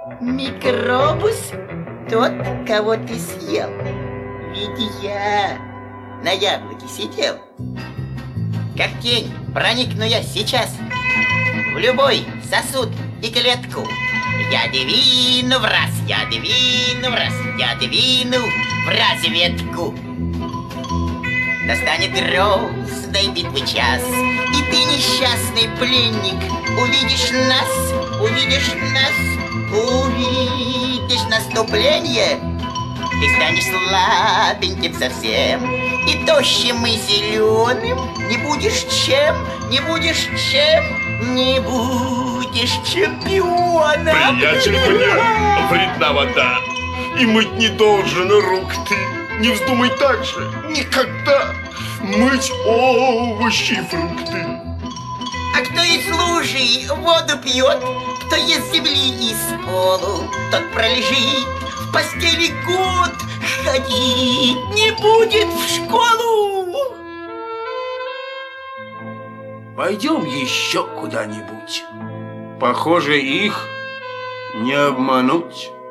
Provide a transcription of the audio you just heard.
Микробус тот, кого ты съел. Ведь я на яблоке сидел. Как тень проникну я сейчас в любой сосуд и клетку. Я двину в раз, я двину в раз, я двину в разведку. Настанет грозной битвы час, и ты, несчастный пленник, увидишь наступление. Ты станешь слабеньким совсем, и тощим, и зеленым. Не будешь чемпионом. Приятель, мне вредна вода, и мыть не должен рук ты. Не вздумай так же никогда мыть овощи и фрукты. А кто из лужи воду пьет, кто ест земли из полу, тот пролежит в постели год, ходить не будет в школу. Пойдем еще куда-нибудь. Похоже, их не обмануть.